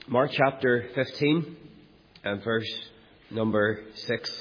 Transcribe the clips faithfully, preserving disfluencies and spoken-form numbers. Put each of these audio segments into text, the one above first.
Mark chapter fifteen and verse number six.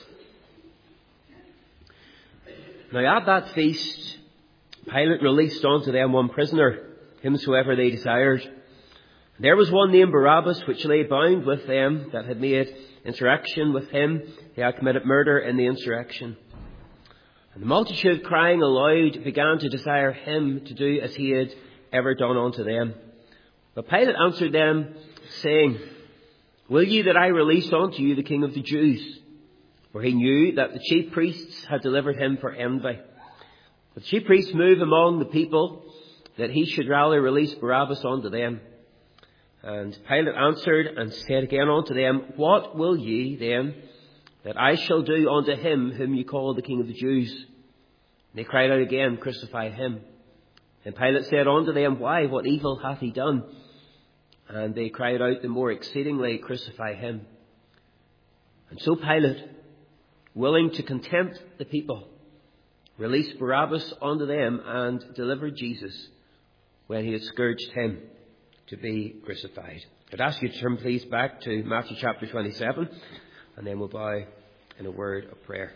Now at that feast, Pilate released unto them one prisoner, whomsoever they desired. There was one named Barabbas, which lay bound with them that had made insurrection with him. He had committed murder in the insurrection. And the multitude, crying aloud, began to desire him to do as he had ever done unto them. But Pilate answered them, saying, Will ye that I release unto you the King of the Jews? For he knew that the chief priests had delivered him for envy. But the chief priests moved among the people that he should rather release Barabbas unto them. And Pilate answered and said again unto them, What will ye then that I shall do unto him whom ye call the King of the Jews? And they cried out again, Crucify him. And Pilate said unto them, Why, what evil hath he done? And they cried out the more exceedingly, Crucify him. And so Pilate, willing to content the people, released Barabbas unto them and delivered Jesus when he had scourged him to be crucified. I'd ask you to turn please back to Matthew chapter twenty-seven, and then we'll bow in a word of prayer.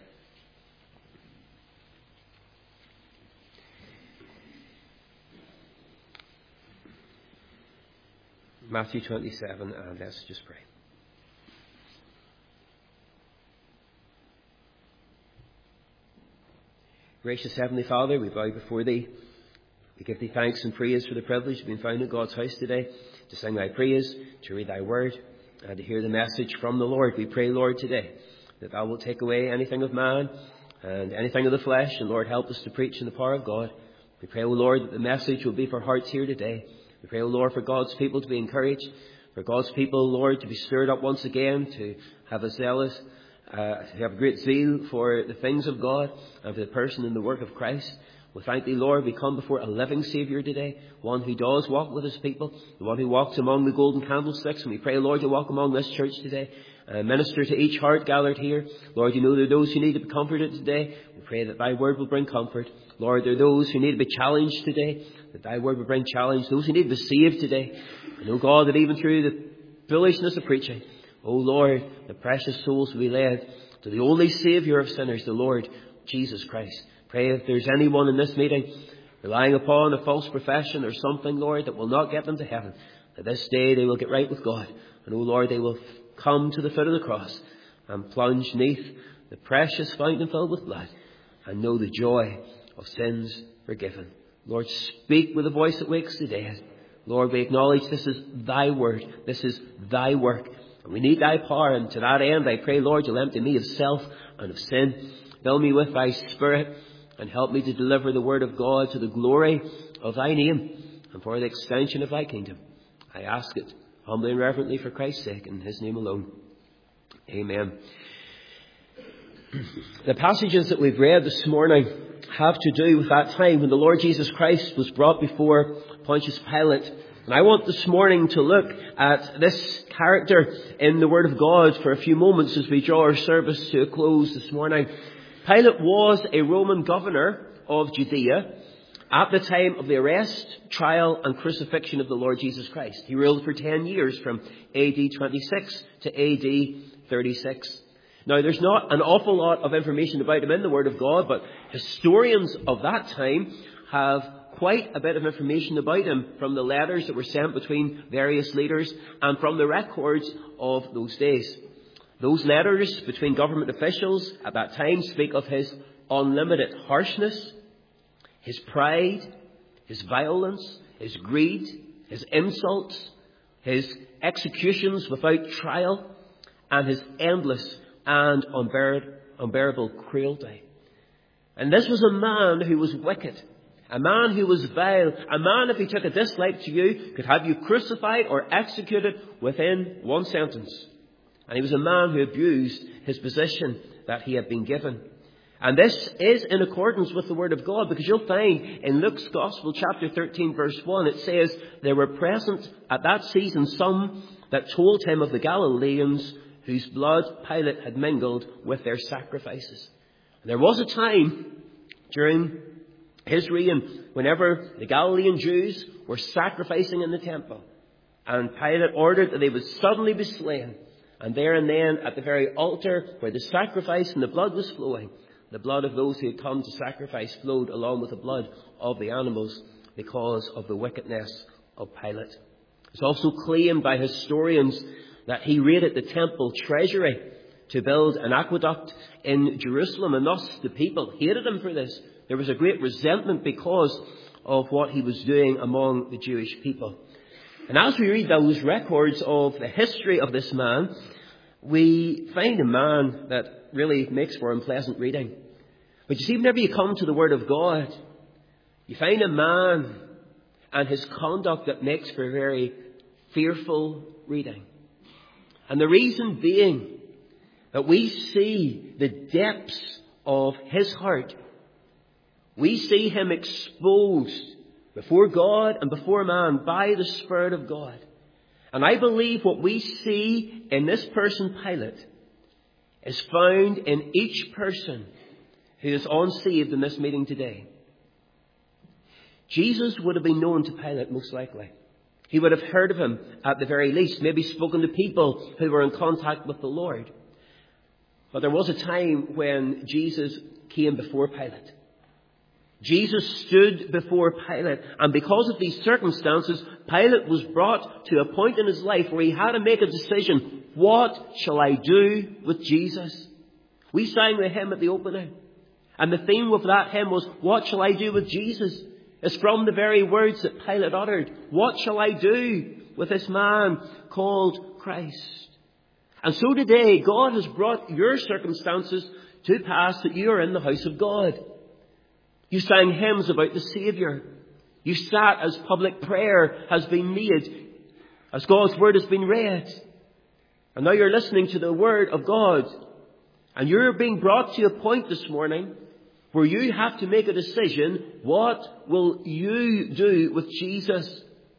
Matthew twenty-seven, and let's just pray. Gracious Heavenly Father, we bow before Thee. We give Thee thanks and praise for the privilege of being found in God's house today, to sing Thy praise, to read Thy word, and to hear the message from the Lord. We pray, Lord, today that Thou wilt take away anything of man and anything of the flesh, and Lord, help us to preach in the power of God. We pray, O Lord, that the message will be for hearts here today. We pray, O Lord, for God's people to be encouraged, for God's people, Lord, to be stirred up once again, to have a zealous, uh, to have a great zeal for the things of God and for the person and the work of Christ. We thank Thee, Lord, we come before a living Saviour today, one who does walk with His people, the one who walks among the golden candlesticks. And we pray, Lord, you walk among this church today, and minister to each heart gathered here. Lord, you know there are those who need to be comforted today. We pray that Thy word will bring comfort. Lord, there are those who need to be challenged today, that Thy word will bring challenge. Those who need to be saved today. I know, God, that even through the foolishness of preaching, oh Lord, the precious souls will be led to the only Saviour of sinners, the Lord Jesus Christ. Pray if there's anyone in this meeting relying upon a false profession or something, Lord, that will not get them to heaven, that this day they will get right with God. And, oh Lord, they will come to the foot of the cross and plunge neath the precious fountain filled with blood and know the joy of sins forgiven. Lord, speak with a voice that wakes the dead. Lord, we acknowledge this is Thy word. This is Thy work. And we need Thy power. And to that end, I pray, Lord, you'll empty me of self and of sin. Fill me with Thy Spirit and help me to deliver the word of God to the glory of Thy name and for the extension of Thy kingdom. I ask it humbly and reverently for Christ's sake, in His name alone. Amen. The passages that we've read this morning have to do with that time when the Lord Jesus Christ was brought before Pontius Pilate. And I want this morning to look at this character in the Word of God for a few moments as we draw our service to a close this morning. Pilate was a Roman governor of Judea at the time of the arrest, trial and crucifixion of the Lord Jesus Christ. He ruled for ten years from A D twenty-six to A D thirty-six. Now, there's not an awful lot of information about him in the Word of God, but historians of that time have quite a bit of information about him from the letters that were sent between various leaders and from the records of those days. Those letters between government officials at that time speak of his unlimited harshness, his pride, his violence, his greed, his insults, his executions without trial, and his endless and unbear- unbearable cruelty. And this was a man who was wicked, a man who was vile, a man, if he took a dislike to you, could have you crucified or executed within one sentence. And he was a man who abused his position that he had been given. And this is in accordance with the Word of God, because you'll find in Luke's Gospel, chapter thirteen, verse one, it says, There were present at that season some that told him of the Galileans whose blood Pilate had mingled with their sacrifices. And there was a time during his reign whenever the Galilean Jews were sacrificing in the temple. And Pilate ordered that they would suddenly be slain. And there and then, at the very altar where the sacrifice and the blood was flowing, the blood of those who had come to sacrifice flowed along with the blood of the animals because of the wickedness of Pilate. It's also claimed by historians that he raided the temple treasury to build an aqueduct in Jerusalem, and thus the people hated him for this. There was a great resentment because of what he was doing among the Jewish people. And as we read those records of the history of this man, we find a man that really makes for unpleasant reading. But you see, whenever you come to the Word of God, you find a man and his conduct that makes for very fearful reading. And the reason being that we see the depths of his heart. We see him exposed before God and before man by the Spirit of God. And I believe what we see in this person, Pilate, is found in each person who is unsaved in this meeting today. Jesus would have been known to Pilate most likely. He would have heard of him at the very least, maybe spoken to people who were in contact with the Lord. But there was a time when Jesus came before Pilate. Jesus stood before Pilate, and because of these circumstances, Pilate was brought to a point in his life where he had to make a decision. What shall I do with Jesus? We sang the hymn at the opening, and the theme of that hymn was, what shall I do with Jesus? It's from the very words that Pilate uttered. What shall I do with this man called Christ? And so today, God has brought your circumstances to pass that you are in the house of God. You sang hymns about the Saviour. You sat as public prayer has been made, as God's Word has been read. And now you're listening to the Word of God. And you're being brought to a point this morning where you have to make a decision. What will you do with Jesus?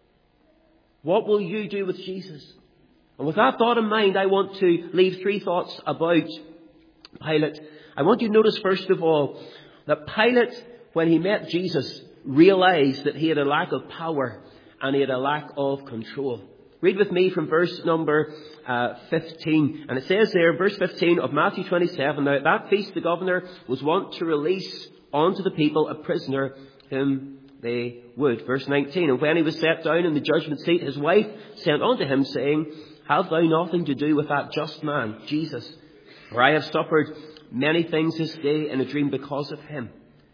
What will you do with Jesus? And with that thought in mind, I want to leave three thoughts about Pilate. I want you to notice, first of all, that Pilate, when he met Jesus, realized that he had a lack of power and he had a lack of control. Read with me from verse number uh, fifteen. And it says there, verse fifteen of Matthew twenty-seven, now at that feast the governor was wont to release unto the people a prisoner whom they would. Verse nineteen, and when he was set down in the judgment seat, his wife sent unto him, saying, have thou nothing to do with that just man, Jesus? For I have suffered many things this day in a dream because of him.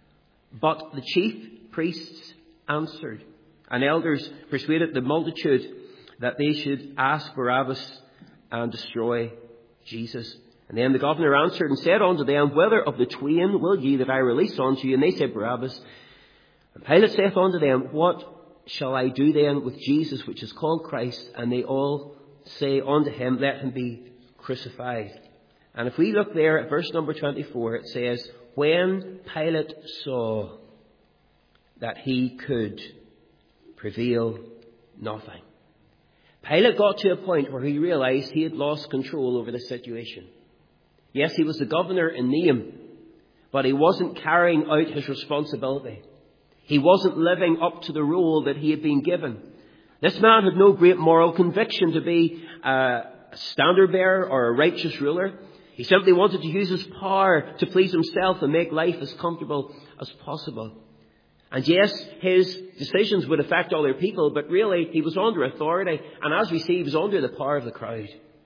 But the chief priests answered, and elders persuaded the multitude that they should ask Barabbas and destroy Jesus. And then the governor answered and said unto them, whether of the twain will ye that I release unto you? And they said, Barabbas. And Pilate saith unto them, what shall I do then with Jesus, which is called Christ? And they all say unto him, let him be crucified. And if we look there at verse number twenty-four, it says, when Pilate saw that he could prevail nothing. Pilate got to a point where he realized he had lost control over the situation. Yes, he was the governor in name, but he wasn't carrying out his responsibility. He wasn't living up to the role that he had been given. This man had no great moral conviction to be a standard bearer or a righteous ruler. He simply wanted to use his power to please himself and make life as comfortable as possible. And yes, his decisions would affect other people, but really he was under authority. And as we see, he was under the power of the crowd.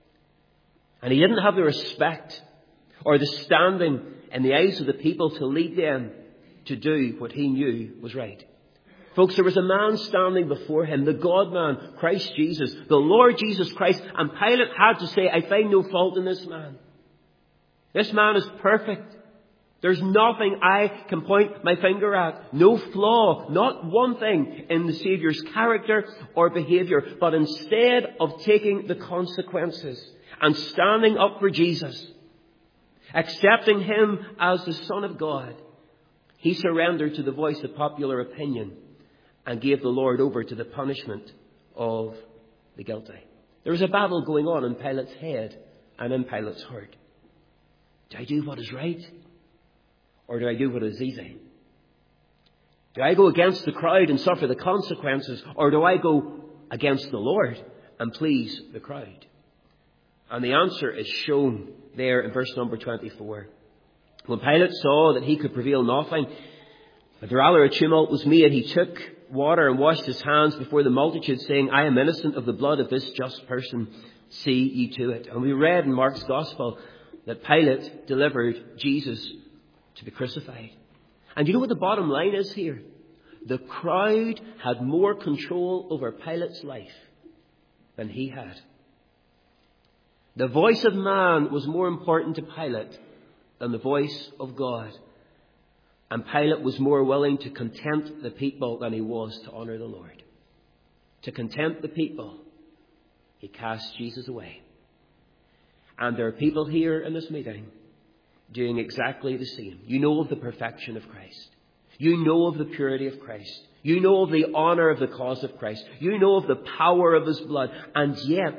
And he didn't have the respect or the standing in the eyes of the people to lead them to do what he knew was right. Folks, there was a man standing before him, the God-man, Christ Jesus, the Lord Jesus Christ. And Pilate had to say, I find no fault in this man. This man is perfect. There's nothing I can point my finger at. No flaw, not one thing in the Saviour's character or behaviour. But instead of taking the consequences and standing up for Jesus, accepting him as the Son of God, he surrendered to the voice of popular opinion and gave the Lord over to the punishment of the guilty. There was a battle going on in Pilate's head and in Pilate's heart. Do I do what is right? Or do I do what is easy? Do I go against the crowd and suffer the consequences? Or do I go against the Lord and please the crowd? And the answer is shown there in verse number twenty-four. When Pilate saw that he could prevail nothing, but rather a tumult was made, he took water and washed his hands before the multitude, saying, I am innocent of the blood of this just person. See ye to it. And we read in Mark's Gospel that Pilate delivered Jesus to be crucified. And you know what the bottom line is here? The crowd had more control over Pilate's life than he had. The voice of man was more important to Pilate than the voice of God. And Pilate was more willing to content the people than he was to honour the Lord. To content the people, he cast Jesus away. And there are people here in this meeting doing exactly the same. You know of the perfection of Christ. You know of the purity of Christ. You know of the honour of the cause of Christ. You know of the power of his blood. And yet,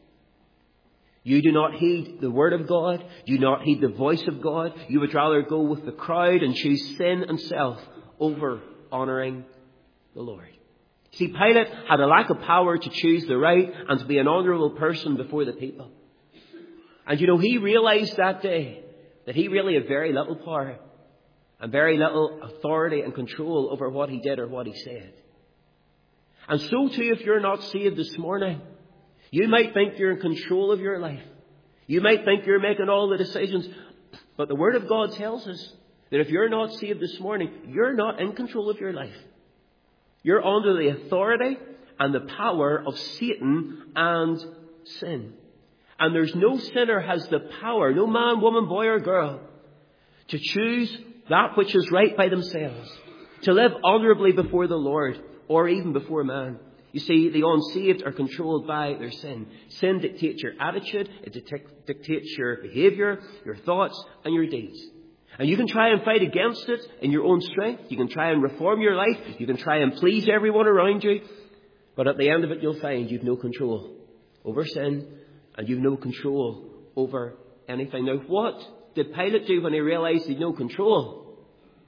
you do not heed the word of God. You do not heed the voice of God. You would rather go with the crowd and choose sin and self over honouring the Lord. See, Pilate had a lack of power to choose the right and to be an honourable person before the people. And you know, he realised that day that he really had very little power and very little authority and control over what he did or what he said. And so too, if you're not saved this morning, you might think you're in control of your life. You might think you're making all the decisions. But the Word of God tells us that if you're not saved this morning, you're not in control of your life. You're under the authority and the power of Satan and sin. And there's no sinner has the power, no man, woman, boy or girl, to choose that which is right by themselves, to live honourably before the Lord or even before man. You see, the unsaved are controlled by their sin. Sin dictates your attitude, it dictates your behaviour, your thoughts and your deeds. And you can try and fight against it in your own strength. You can try and reform your life. You can try and please everyone around you. But at the end of it, you'll find you've no control over sin and you've no control over anything. Now, what did Pilate do when he realised he had no control?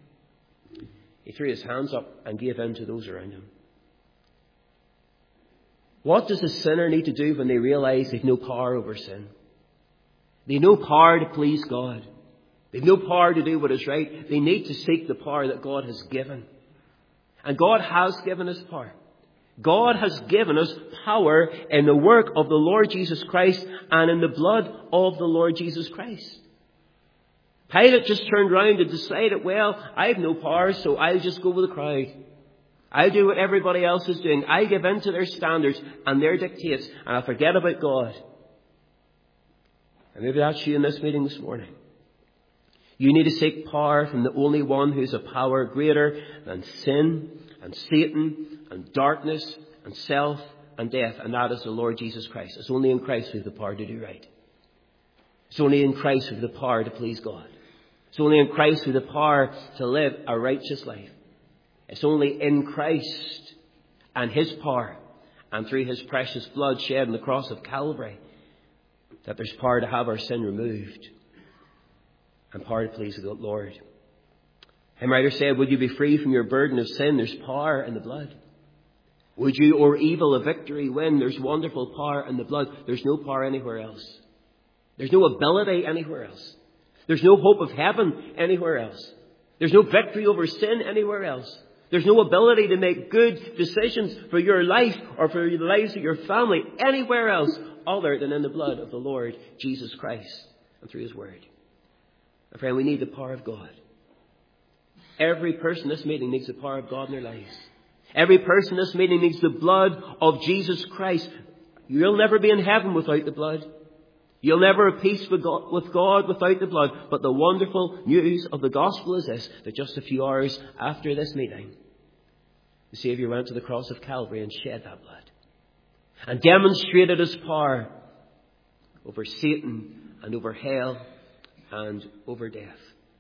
He threw his hands up and gave in to those around him. What does a sinner need to do when they realise they've no power over sin? They've no power to please God. They've no power to do what is right. They need to seek the power that God has given. And God has given us power. God has given us power in the work of the Lord Jesus Christ and in the blood of the Lord Jesus Christ. Pilate just turned round and decided, well, I have no power, so I'll just go with the crowd. I'll do what everybody else is doing. I give in to their standards and their dictates, and I'll forget about God. And maybe that's you in this meeting this morning. You need to seek power from the only one who has a power greater than sin and Satan and darkness and self and death, and that is the Lord Jesus Christ. It's only in Christ we have the power to do right. It's only in Christ we have the power to please God. It's only in Christ we have the power to live a righteous life. It's only in Christ and His power and through His precious blood shed on the cross of Calvary that there's power to have our sin removed and power to please the Lord. Hymn writer said, would you be free from your burden of sin? There's power in the blood. Would you o'er evil a victory win? There's wonderful power in the blood. There's no power anywhere else. There's no ability anywhere else. There's no hope of heaven anywhere else. There's no victory over sin anywhere else. There's no ability to make good decisions for your life or for the lives of your family anywhere else other than in the blood of the Lord Jesus Christ and through His Word. My friend, we need the power of God. Every person in this meeting needs the power of God in their lives. Every person in this meeting needs the blood of Jesus Christ. You'll never be in heaven without the blood. You'll never have peace with God, with God without the blood. But the wonderful news of the gospel is this, that just a few hours after this meeting, the Saviour went to the cross of Calvary and shed that blood and demonstrated His power over Satan and over hell and over death.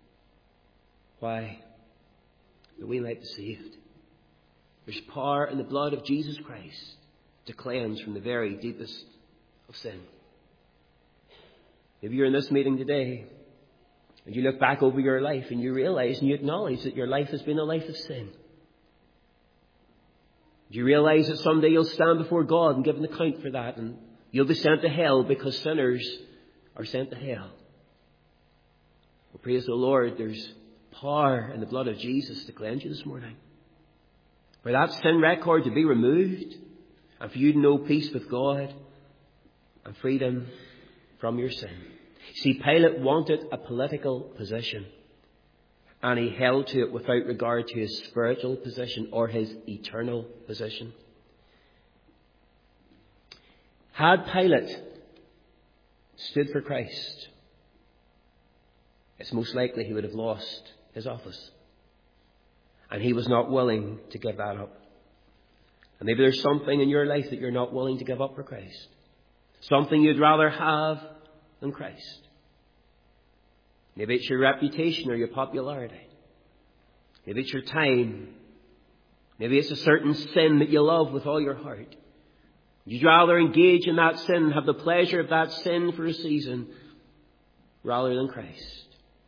Why? That we might be saved. There's power in the blood of Jesus Christ to cleanse from the very deepest of sin. Maybe you're in this meeting today and you look back over your life and you realize and you acknowledge that your life has been a life of sin. Do you realize that someday you'll stand before God and give an account for that, and you'll be sent to hell because sinners are sent to hell? Well, praise the Lord, there's power in the blood of Jesus to cleanse you this morning. For that sin record to be removed, and for you to know peace with God and freedom from your sin. See, Pilate wanted a political position, and he held to it without regard to his spiritual position or his eternal position. Had Pilate stood for Christ, it's most likely he would have lost his office. And he was not willing to give that up. And maybe there's something in your life that you're not willing to give up for Christ. Something you'd rather have than Christ. Maybe it's your reputation or your popularity. Maybe it's your time. Maybe it's a certain sin that you love with all your heart. You'd rather engage in that sin and have the pleasure of that sin for a season rather than Christ.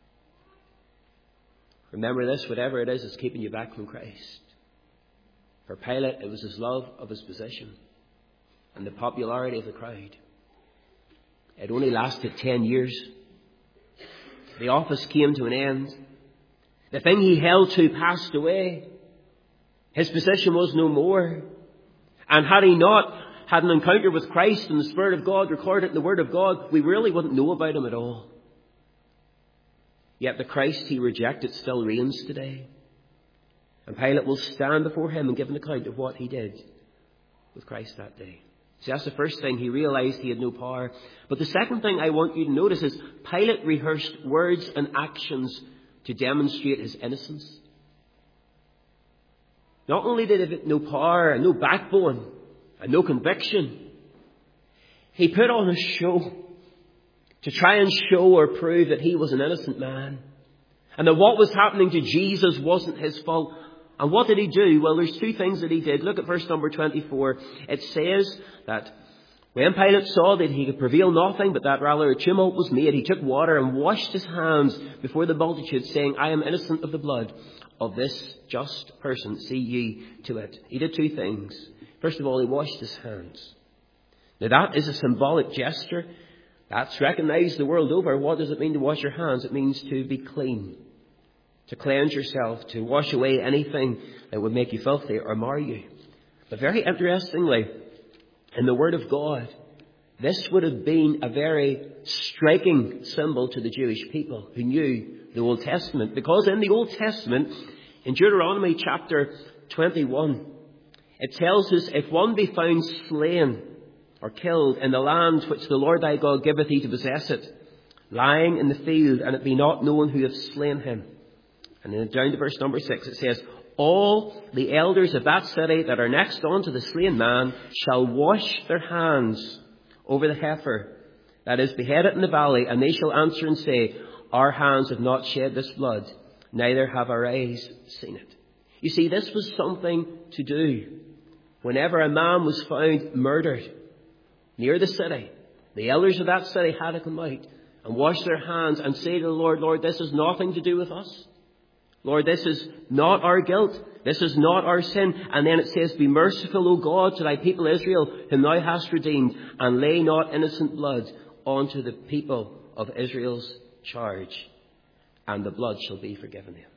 Remember this, whatever it is that's keeping you back from Christ. For Pilate, it was his love of his position and the popularity of the crowd. It only lasted ten years. The office came to an end. The thing he held to passed away. His position was no more. And had he not had an encounter with Christ and the Spirit of God recorded in the Word of God, we really wouldn't know about him at all. Yet the Christ he rejected still reigns today. And Pilate will stand before him and give an account of what he did with Christ that day. See, that's the first thing. He realized he had no power. But the second thing I want you to notice is Pilate rehearsed words and actions to demonstrate his innocence. Not only did he have no power and no backbone and no conviction, he put on a show to try and show or prove that he was an innocent man and that what was happening to Jesus wasn't his fault. And what did he do? Well, there's two things that he did. Look at verse number twenty-four. It says that when Pilate saw that he could prevail nothing, but that rather a tumult was made, he took water and washed his hands before the multitude, saying, I am innocent of the blood of this just person. See ye to it. He did two things. First of all, he washed his hands. Now that is a symbolic gesture. That's recognized the world over. What does it mean to wash your hands? It means to be clean, to cleanse yourself, to wash away anything that would make you filthy or mar you. But very interestingly, in the Word of God, this would have been a very striking symbol to the Jewish people who knew the Old Testament. Because in the Old Testament, in Deuteronomy chapter twenty-one, it tells us, if one be found slain or killed in the land which the Lord thy God giveth thee to possess it, lying in the field, and it be not known who hath slain him. And then down to verse number six, it says, all the elders of that city that are next unto the slain man shall wash their hands over the heifer that is beheaded in the valley, and they shall answer and say, our hands have not shed this blood, neither have our eyes seen it. You see, this was something to do. Whenever a man was found murdered near the city, the elders of that city had to come out and wash their hands and say to the Lord, Lord, this has nothing to do with us. Lord, this is not our guilt. This is not our sin. And then it says, be merciful, O God, to thy people Israel, whom thou hast redeemed, and lay not innocent blood unto the people of Israel's charge, and the blood shall be forgiven them.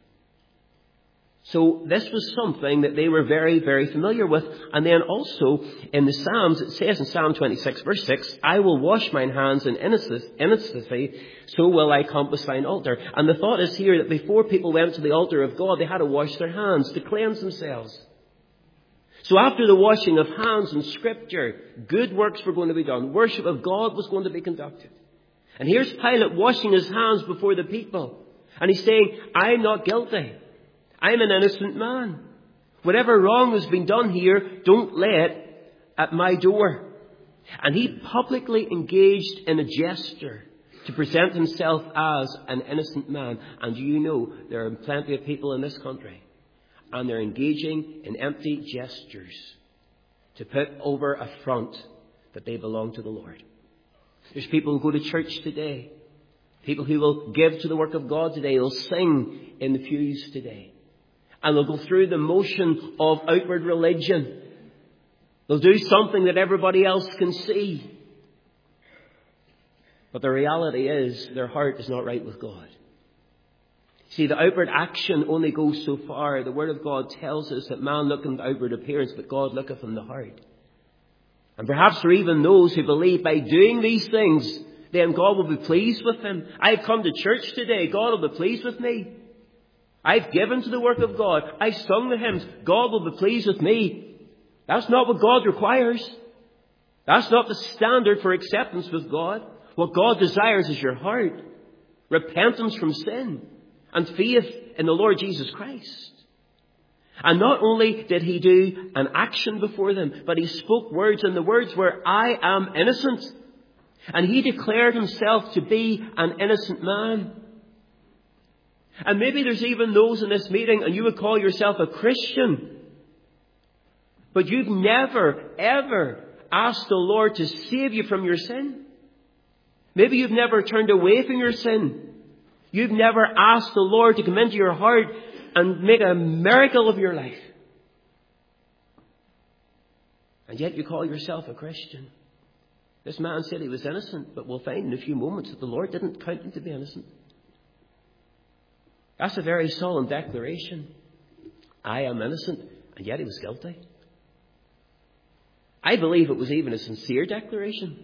So this was something that they were very, very familiar with. And then also in the Psalms, it says in Psalm twenty-six, verse six, I will wash mine hands in innocency, so will I compass thine altar. And the thought is here that before people went to the altar of God, they had to wash their hands to cleanse themselves. So after the washing of hands in Scripture, good works were going to be done. Worship of God was going to be conducted. And here's Pilate washing his hands before the people. And he's saying, I'm not guilty. I'm an innocent man. Whatever wrong has been done here, don't lay it at my door. And he publicly engaged in a gesture to present himself as an innocent man. And you know, there are plenty of people in this country, and they're engaging in empty gestures to put over a front that they belong to the Lord. There's people who go to church today, people who will give to the work of God today, they'll sing in the pews today. And they'll go through the motion of outward religion. They'll do something that everybody else can see. But the reality is their heart is not right with God. See, the outward action only goes so far. The Word of God tells us that man looketh on the outward appearance, but God looketh on the heart. And perhaps there are even those who believe by doing these things, then God will be pleased with them. I've come to church today. God will be pleased with me. I've given to the work of God. I've sung the hymns. God will be pleased with me. That's not what God requires. That's not the standard for acceptance with God. What God desires is your heart, repentance from sin, and faith in the Lord Jesus Christ. And not only did he do an action before them, but he spoke words, and the words were, I am innocent. And he declared himself to be an innocent man. And maybe there's even those in this meeting, and you would call yourself a Christian, but you've never, ever asked the Lord to save you from your sin. Maybe you've never turned away from your sin. You've never asked the Lord to come into your heart and make a miracle of your life. And yet you call yourself a Christian. This man said he was innocent, but we'll find in a few moments that the Lord didn't count him to be innocent. That's a very solemn declaration. I am innocent, and yet he was guilty. I believe it was even a sincere declaration.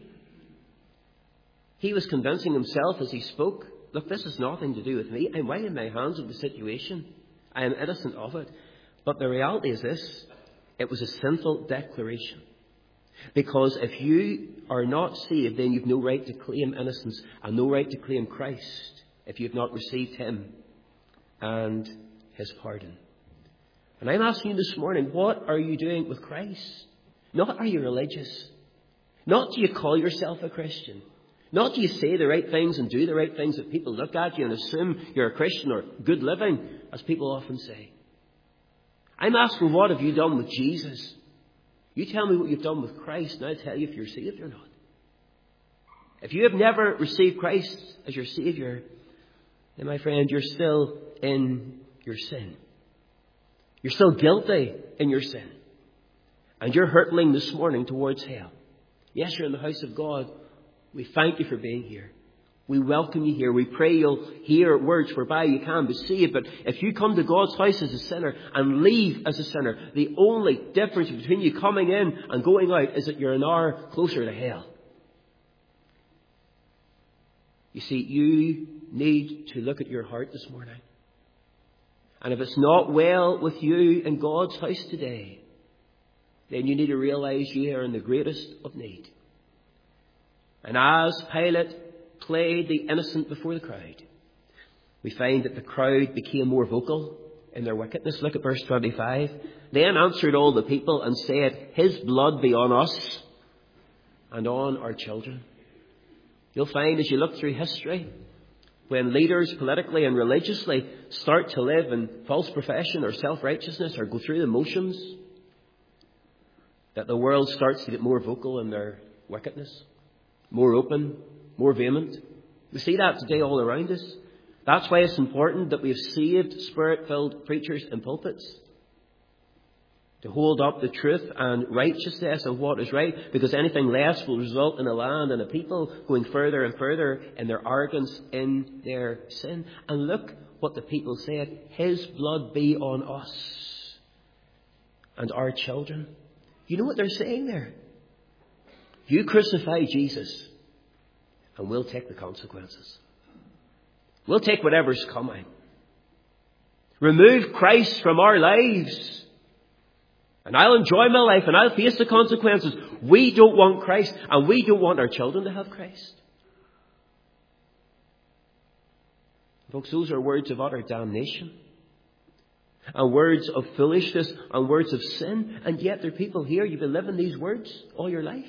He was convincing himself as he spoke, look, this has nothing to do with me. I'm wiping my hands of the situation. I am innocent of it. But the reality is this. It was a sinful declaration. Because if you are not saved, then you've no right to claim innocence and no right to claim Christ if you've not received him and his pardon. And I'm asking you this morning, what are you doing with Christ? Not are you religious. Not do you call yourself a Christian. Not do you say the right things and do the right things that people look at you and assume you're a Christian or good living, as people often say. I'm asking, what have you done with Jesus? You tell me what you've done with Christ, and I'll tell you if you're saved or not. If you have never received Christ as your Saviour, then, my friend, you're still in your sin. You're still guilty in your sin. And you're hurtling this morning towards hell. Yes, you're in the house of God. We thank you for being here. We welcome you here. We pray you'll hear words whereby you can be saved. But if you come to God's house as a sinner and leave as a sinner, the only difference between you coming in and going out is that you're an hour closer to hell. You see, you need to look at your heart this morning. And if it's not well with you in God's house today, then you need to realize you are in the greatest of need. And as Pilate played the innocent before the crowd, we find that the crowd became more vocal in their wickedness. Look at verse twenty-five. Then answered all the people and said, his blood be on us and on our children. You'll find as you look through history, when leaders politically and religiously start to live in false profession or self-righteousness or go through the motions, that the world starts to get more vocal in their wickedness. More open, more vehement. We see that today all around us. That's why it's important that we have saved, Spirit-filled preachers in pulpits to hold up the truth and righteousness of what is right, because anything less will result in a land and a people going further and further in their arrogance, in their sin. And look what the people said. His blood be on us and our children. You know what they're saying there? You crucify Jesus, and we'll take the consequences. We'll take whatever's coming. Remove Christ from our lives, and I'll enjoy my life, and I'll face the consequences. We don't want Christ, and we don't want our children to have Christ. Folks, those are words of utter damnation, and words of foolishness, and words of sin. And yet there are people here, you've been living these words all your life.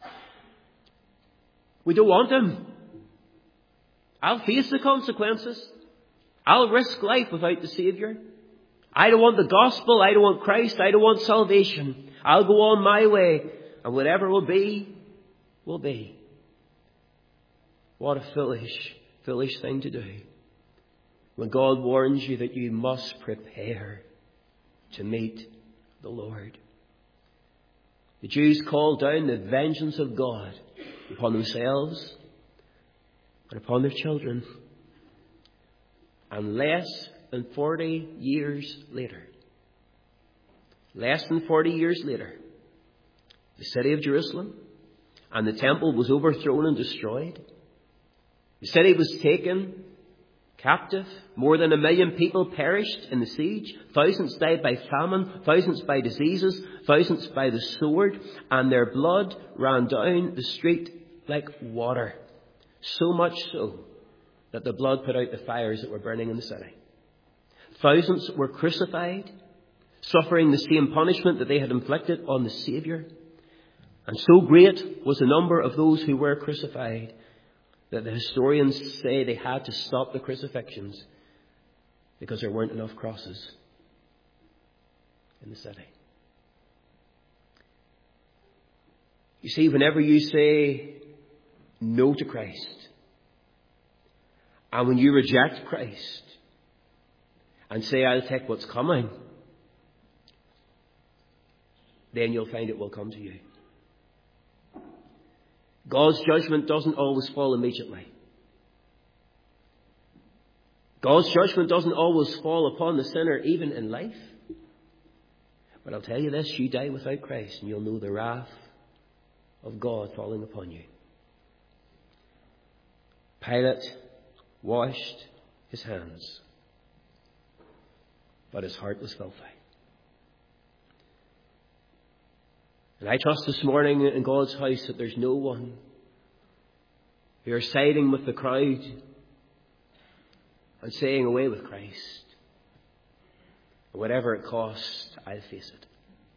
We don't want him. I'll face the consequences. I'll risk life without the Saviour. I don't want the gospel. I don't want Christ. I don't want salvation. I'll go on my way, and whatever will be, will be. What a foolish, foolish thing to do. When God warns you that you must prepare to meet the Lord. The Jews called down the vengeance of God upon themselves and upon their children. And less than forty years later, less than forty years later, the city of Jerusalem and the temple was overthrown and destroyed. The city was taken captive. More than a million people perished in the siege. Thousands died by famine, thousands by diseases, thousands by the sword, and their blood ran down the street like water. So much so that the blood put out the fires that were burning in the city. Thousands were crucified, suffering the same punishment that they had inflicted on the Saviour. And so great was the number of those who were crucified that the historians say they had to stop the crucifixions because there weren't enough crosses in the city. You see, whenever you say no to Christ, and when you reject Christ and say, I'll take what's coming, then you'll find it will come to you. God's judgment doesn't always fall immediately. God's judgment doesn't always fall upon the sinner, even in life. But I'll tell you this, you die without Christ and you'll know the wrath of God falling upon you. Pilate washed his hands, but his heart was filthy. And I trust this morning in God's house that there's no one who are siding with the crowd and saying, away with Christ. And whatever it costs, I'll face it.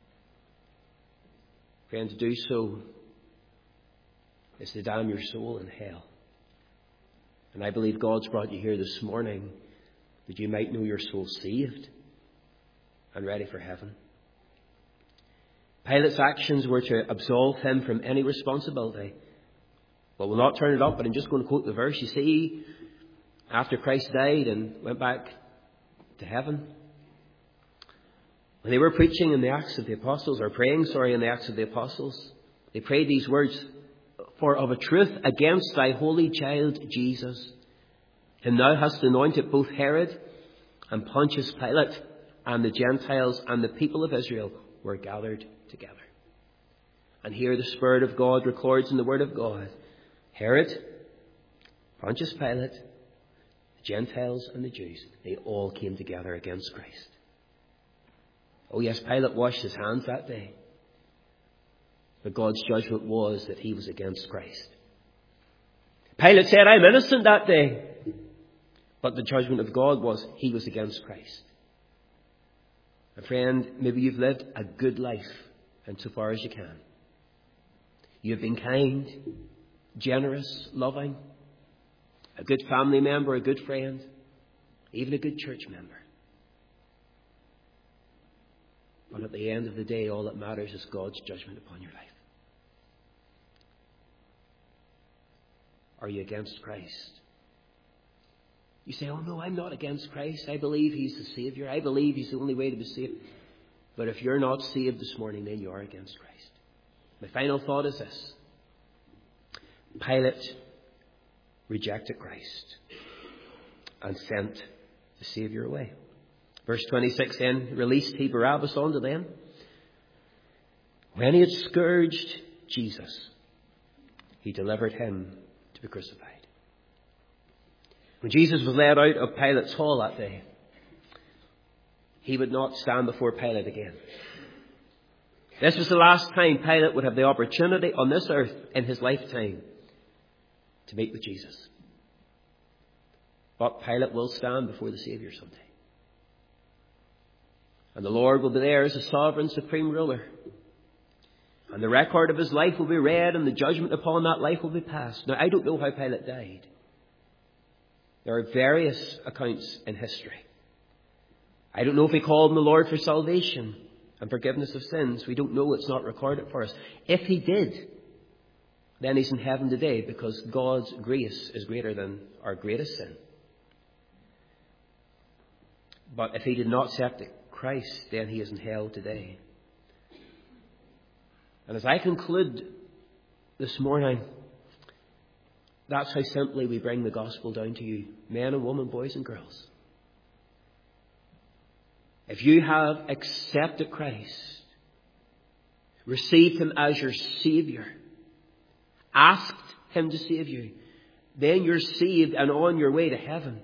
Friend, to do so is to damn your soul in hell. And I believe God's brought you here this morning that you might know your soul saved and ready for heaven. Pilate's actions were to absolve him from any responsibility. Well, we'll not turn it up, but I'm just going to quote the verse. You see, after Christ died and went back to heaven, when they were preaching in the Acts of the Apostles, or praying, sorry, in the Acts of the Apostles, they prayed these words, for of a truth against thy holy child Jesus, him thou hast anointed both Herod and Pontius Pilate, and the Gentiles and the people of Israel were gathered together. And here the Spirit of God records in the Word of God, Herod, Pontius Pilate, the Gentiles and the Jews, they all came together against Christ. Oh yes, Pilate washed his hands that day. But God's judgment was that he was against Christ. Pilate said, I'm innocent that day. But the judgment of God was he was against Christ. And friend, maybe you've lived a good life insofar as you can. You've been kind, generous, loving, a good family member, a good friend, even a good church member. But at the end of the day, all that matters is God's judgment upon your life. Are you against Christ? You say, oh no, I'm not against Christ. I believe He's the Saviour. I believe He's the only way to be saved. But if you're not saved this morning, then you are against Christ. My final thought is this. Pilate rejected Christ and sent the Saviour away. Verse twenty-six then, released he Barabbas unto them. When he had scourged Jesus, he delivered him to be crucified. When Jesus was led out of Pilate's hall that day, he would not stand before Pilate again. This was the last time Pilate would have the opportunity on this earth in his lifetime to meet with Jesus. But Pilate will stand before the Saviour someday. And the Lord will be there as a sovereign, supreme ruler. And the record of his life will be read, and the judgment upon that life will be passed. Now, I don't know how Pilate died. There are various accounts in history. I don't know if he called on the Lord for salvation and forgiveness of sins. We don't know. It's not recorded for us. If he did, then he's in heaven today, because God's grace is greater than our greatest sin. But if he did not accept Christ, then he is in hell today. And as I conclude this morning, that's how simply we bring the gospel down to you, men and women, boys and girls. If you have accepted Christ, received Him as your Saviour, asked Him to save you, then you're saved and on your way to heaven.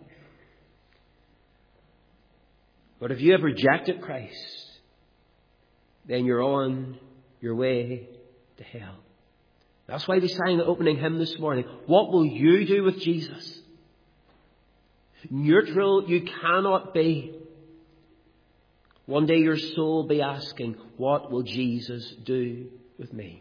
But if you have rejected Christ, then you're on your way to hell. That's why we sang the opening hymn this morning. What will you do with Jesus? Neutral you cannot be. One day your soul will be asking, what will Jesus do with me?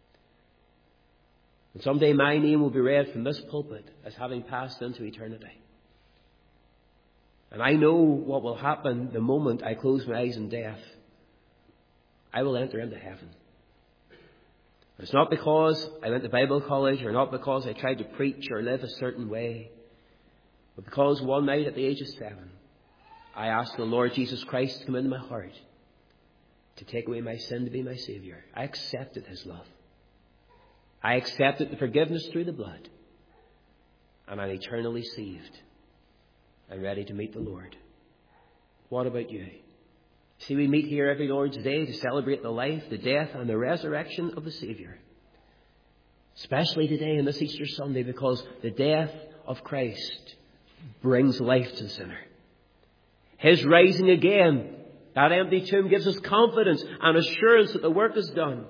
And someday my name will be read from this pulpit as having passed into eternity. And I know what will happen the moment I close my eyes in death. I will enter into heaven. It's not because I went to Bible college or not because I tried to preach or live a certain way, but because one night at the age of seven, I asked the Lord Jesus Christ to come into my heart to take away my sin, to be my Saviour. I accepted His love. I accepted the forgiveness through the blood. And I'm eternally saved. I'm ready to meet the Lord. What about you? See, we meet here every Lord's Day to celebrate the life, the death and the resurrection of the Saviour. Especially today on this Easter Sunday, because the death of Christ brings life to the sinner. His rising again, that empty tomb, gives us confidence and assurance that the work is done.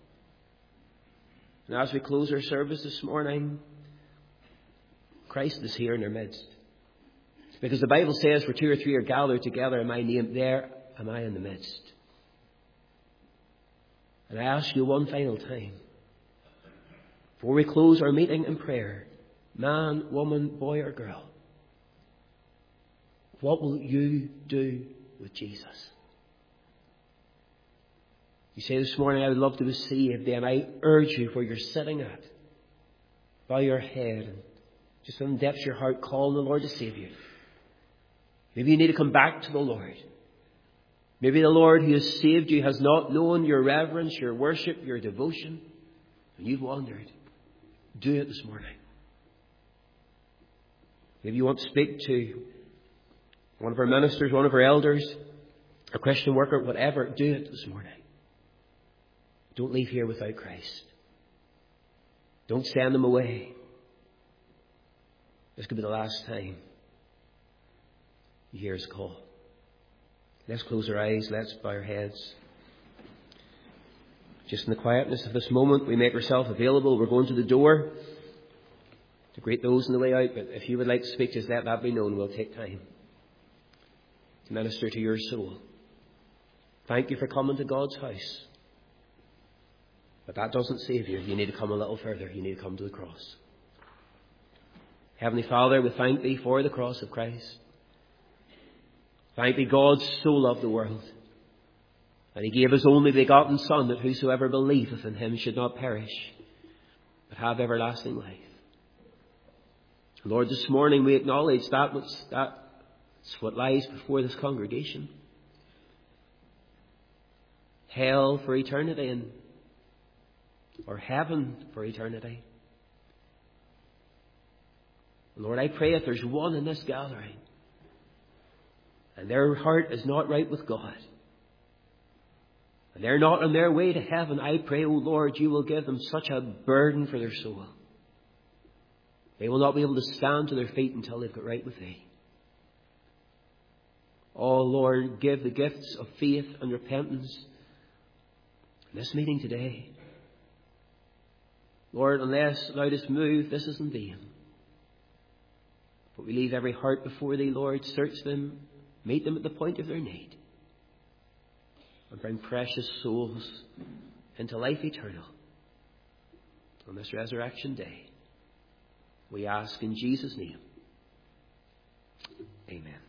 And as we close our service this morning, Christ is here in our midst. Because the Bible says, where two or three are gathered together in my name, there am I in the midst. And I ask you one final time, before we close our meeting in prayer, man, woman, boy or girl, what will you do with Jesus? You say this morning, I would love to be saved. Then I urge you, where you're sitting at, bow your head and just from the depths of your heart, call on the Lord to save you. Maybe you need to come back to the Lord. Maybe the Lord who has saved you has not known your reverence, your worship, your devotion, and you've wandered. Do it this morning. Maybe you want to speak to one of our ministers, one of our elders, a Christian worker, whatever. Do it this morning. Don't leave here without Christ. Don't send them away. This could be the last time you hear His call. Let's close our eyes. Let's bow our heads. Just in the quietness of this moment, we make ourselves available. We're going to the door to greet those on the way out. But if you would like to speak to us, let that be known. We'll take time to minister to your soul. Thank you for coming to God's house. But that doesn't save you. You need to come a little further. You need to come to the cross. Heavenly Father, we thank Thee for the cross of Christ. Thank Thee, God so loved the world, and He gave His only begotten Son, that whosoever believeth in Him should not perish, but have everlasting life. Lord, this morning we acknowledge that that's what lies before this congregation. Hell for eternity, and or heaven for eternity. Lord, I pray if there's one in this gathering and their heart is not right with God, and they're not on their way to heaven, I pray, O Lord, you will give them such a burden for their soul. They will not be able to stand to their feet until they've got right with Thee. Oh Lord, give the gifts of faith and repentance in this meeting today. Lord, unless Thou dost move, this is in vain. But we leave every heart before Thee, Lord. Search them, meet them at the point of their need, and bring precious souls into life eternal on this resurrection day. We ask in Jesus' name. Amen.